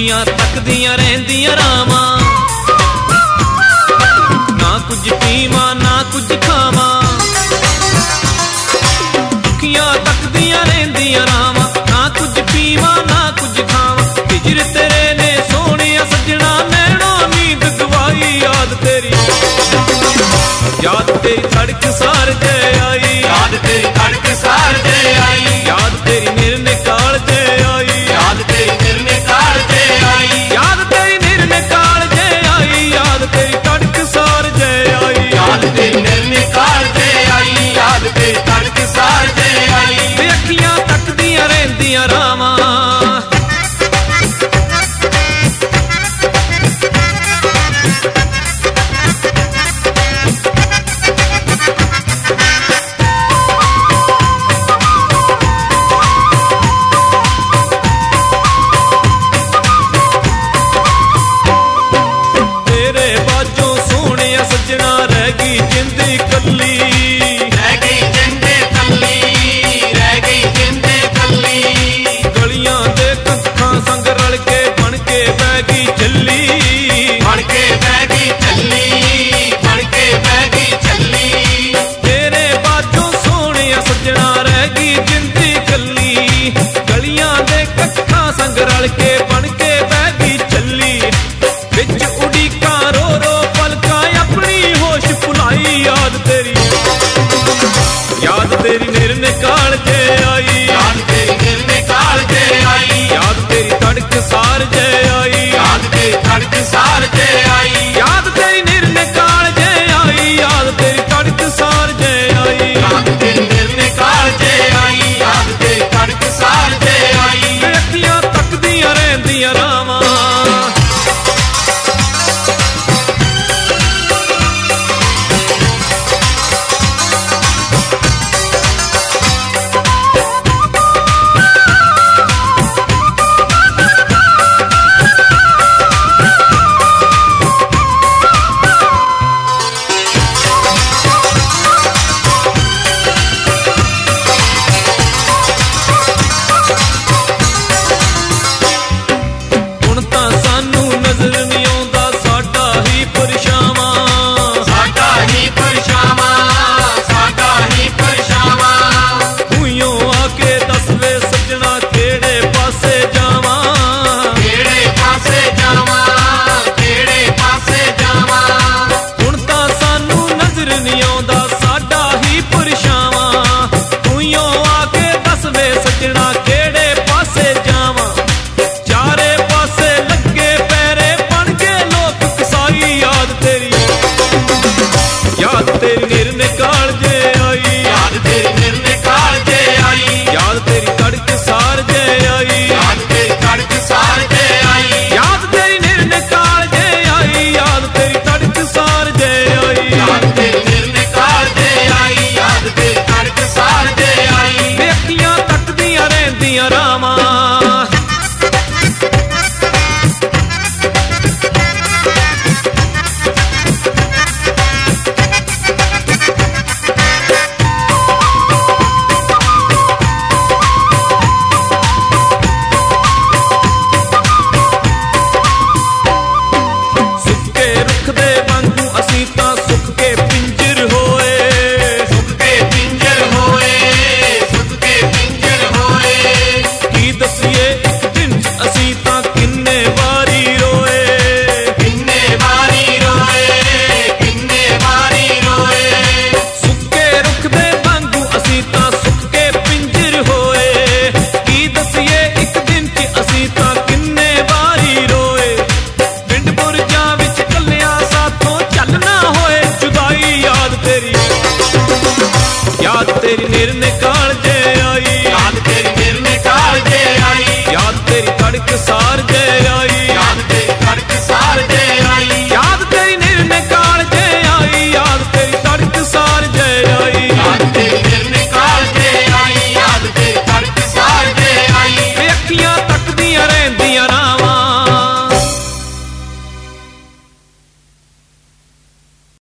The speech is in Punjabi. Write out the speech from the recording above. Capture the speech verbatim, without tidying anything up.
ਅੱਖੀਆਂ ਤੱਕਦੀਆਂ ਰਹਿੰਦੀਆਂ ਰਾਵਾਂ, ਨਾ ਕੁਝ ਪੀਵਾਂ ਨਾ ਕੁਝ ਖਾਵਾਂ। ਅੱਖੀਆਂ ਤੱਕਦੀਆਂ ਰਹਿੰਦੀਆਂ ਰਾਵਾਂ, ਨਾ ਕੁਝ ਪੀਵਾਂ ਨਾ ਕੁਝ ਖਾਵਾਂ। ਹਿਜਰ ਤੇਰੇ ਨੇ ਸੋਹਣਿਆ ਸੱਜਣਾ ਨੈਣੋਂ ਨੀਂਦ ਗਵਾਈ। ਯਾਦ ਤੇਰੀ ਯਾਦ ਤੇਰੀ ਧੜਕ ਸਾਰ ਜੇ ਆਈ, ਯਾਦ ਤੇਰੀ ਧੜਕ ਸਾਰ ਜੇ ਆਈ, ਯਾਦ ਤੇਰੀ ਨਿਰਨੇ ਕਾਲ ਜੇ ਆਈ, ਯਾਦ ਤੇਰੀ ਨਿਰਨੇ ਕਾਲ ਜੇ ਆਈ, ਯਾਦ ਤੇਰੀ ਨਿਰਨੇ ਕਾਲ ਜੇ ਆਈ, ਯਾਦ ਤੇਰੀ ਧੜਕ ਸਾਰ ਜੇ ਆਈ, ਯਾਦ ਤੇਰੀ ਨਿਰਨੇ ਕਾਲ ਜੇ ਆਈ, ਯਾਦ ਤੇਰੀ ਧੜਕ ਸਾਰ ਜੇ ਆਈ। ਵੇ ਅੱਖੀਆਂ ਤੱਕਦੀਆਂ ਰਹਿੰਦੀਆਂ ਰਾਵਾਂ, ਰਹਿ ਗਈ ਜਿੰਦ ਕੱਲੀ, ਰਹਿ ਗਈ ਜਿੰਦ ਕੱਲੀ, ਰਹਿ ਗਈ ਜਿੰਦ ਕੱਲੀ। ਗਲੀਆਂ ਦੇ ਕੱਖਾਂ ਸੰਗ ਰਲ ਕੇ ਬਣ ਕੇ ਬਹਿ ਗਈ ਚੱਲੀ, ਬਣ ਕੇ ਬਹਿ ਗਈ ਚੱਲੀ, ਬਣ ਕੇ ਬਹਿ ਗਈ ਚੱਲੀ। ਤੇਰੇ ਬਾਝੋਂ ਸੋਹਣਿਆ ਸੱਜਣਾ ਰਹਿ ਗਈ ਜਿੰਦ ਕੱਲੀ, ਗਲੀਆਂ ਦੇ ਕੱਖਾਂ ਸੰਗ ਰਲ ਕੇ ਬਣ ਕੇ ਬਹਿ ਗਈ ਚੱਲੀ। ਵਿੱਚ ਉਡੀਕਾਂ ਰੋ ਰੋ ਪਲਕਾਂ ਆਪਣੀ ਹੋਸ਼ ਭੁਲਾਈ। ਯਾਦ ਤੇਰੀ ਯਾਦ ਤੇਰੀ ਨਿਰਨੇ ਕਾਲ ਜੇ ਆਈ, ਯਾਦ ਤੇਰੀ ਨਿਰਨੇ ਕਾਲ ਜੇ ਆਈ, ਯਾਦ ਤੇਰੀ ਧੜਕ ਸਾਰ ਜੇ ਆਈ, ਯਾਦ ਤੇਰੀ ਧੜਕ ਸਾਰ ਜੇ ਆਈ, ਯਾਦ ਤੇਰੀ ਨਿਰਨੇ ਕਾਲ ਜੇ ਆਈ, ਯਾਦ ਤੇਰੀ ਧੜਕ ਸਾਰ ਜੇ ਆਈ, ਯਾਦ ਤੇਰੀ ਨਿਰਨੇ ਕਾਲ ਜੇ ਆਈ, ਯਾਦ ਤੇਰੀ ਧੜਕ ਸਾਰ ਜੇ ਆਈ। ਵੇ ਅੱਖੀਆਂ ਤੱਕਦੀਆਂ ਰਹਿੰਦੀਆਂ ਰਾਵਾਂ, ਨਜ਼ਰ ਨਹੀਂ ਆਉਂਦਾ ਸਾਡਾ ਹੀ ਪਰਛਾਵਾਂ, ਸਾਡਾ ਹੀ ਪਰਛਾਵਾਂ, ਸਾਡਾ ਹੀ ਪਰਛਾਵਾਂ। ਤੂੰ ਆ ਕੇ ਦੱਸ ਵੇ ਸੱਜਣਾ ਕਿਹੜੇ ਪਾਸੇ ਜਾਵਾਂ, ਕਿਹੜੇ ਪਾਸੇ ਜਾਵਾਂ, ਕਿਹੜੇ ਪਾਸੇ ਜਾਵਾਂ। ਹੁਣ ਤਾਂ ਸਾਨੂੰ ਨਜ਼ਰ ਨਹੀਂ ਆਉਂਦਾ ਸਾਡਾ ਹੀ ਪਰਛਾਵਾਂ। ਤੂੰ ਆ ਕੇ ਦੱਸ ਵੇ ਸੱਜਣਾ ਕਿਹੜੇ ਪਾਸੇ ਜਾਵਾਂ। ਚਾਰੇ ਪਾਸੇ ਲੱਗੇ ਪੈਰੇ ਬਣ ਕੇ ਲੋਕ ਕਸਾਈ। ਯਾਦ ਤੇਰੀ ਯਾਦ ਤੇਰੀ ਨਿਰਨੇ ਕਾਲ ਜੇ ਆਈ, ਯਾਦ ਤੇਰੀ ਨਿਰਨੇ ਕਾਲ ਜੇ ਆਈ, ਯਾਦ ਤੇਰੀ ਧੜਕ ਸਾਰ ਜੇ ਆਈ, ਯਾਦ ਤੇਰੀ ਧੜਕ ਸਾਰ ਜੇ ਆਈ, ਯਾਦ ਤੇਰੀ ਨਿਰਨੇ ਕਾਲ ਜੇ ਆਈ, ਯਾਦ ਤੇਰੀ ਧੜਕ ਸਾਰ ਜੇ ਆਈ, ਯਾਦ ਤੇਰੀ ਨਿਰਨੇ ਕਾਲ ਜੇ ਆਈ, ਯਾਦ ਤੇਰੀ ਧੜਕ ਸਾਰ ਜੇ ਆਈ। ਵੇ ਅੱਖੀਆਂ ਤੱਕਦੀਆਂ ਰਹਿੰਦੀਆਂ ਰਾਵਾਂ, ਸੁੱਕੇ ਰੁੱਖ ਦੇ ਵਾਂਗੂ ਅਸੀਂ ਤਾਂ ਸੁੱਕ ਕੇ ਪਿੰਜਰ ਹੋਏ, ਸੁੱਕ ਕੇ ਪਿੰਜਰ ਹੋਏ, ਸੁੱਕ ਕੇ ਪਿੰਜਰ ਹੋਏ। ਕੀ ਦੱਸੀਏ ਇੱਕ ਦਿਨ 'ਚ ਅਸੀਂ ਤਾਂ ਕਿੰਨੇ ਵਾਰੀ ਰੋਏ, ਕਿੰਨੇ ਵਾਰੀ ਰੋਏ, ਕਿੰਨੇ ਵਾਰੀ ਰੋਏ। ਸੁੱਕੇ ਰੁੱਖ ਦੇ ਵਾਂਗੂ ਅਸੀਂ ਤਾਂ ਸੁੱਕ ਕੇ ਪਿੰਜਰ ਹੋਏ। ਕੀ ਦੱਸੀਏ ਇੱਕ ਦਿਨ 'ਚ ਅਸੀਂ ਤਾਂ ਕਿੰਨੇ ਵਾਰੀ ਰੋਏ। ਪਿੰਡ ਬੁਰਜਾਂ ਵਿੱਚ ਕੱਲਿਆਂ ਸਾਥੋਂ ਚੱਲ ਨਾ ਹੋਏ ਜੁਦਾਈ। ਯਾਦ ਤੇਰੀ ਯਾਦ ਤੇਰੀ ਨਿਰਨੇ ਕਾਲ ਜੇ ਆਈ, ਯਾਦ ਤੇਰੀ ਨਿਰਨੇ ਕਾਲ ਜੇ ਆਈ, ਯਾਦ ਤੇਰੀ ਧੜਕ ਸਾਰ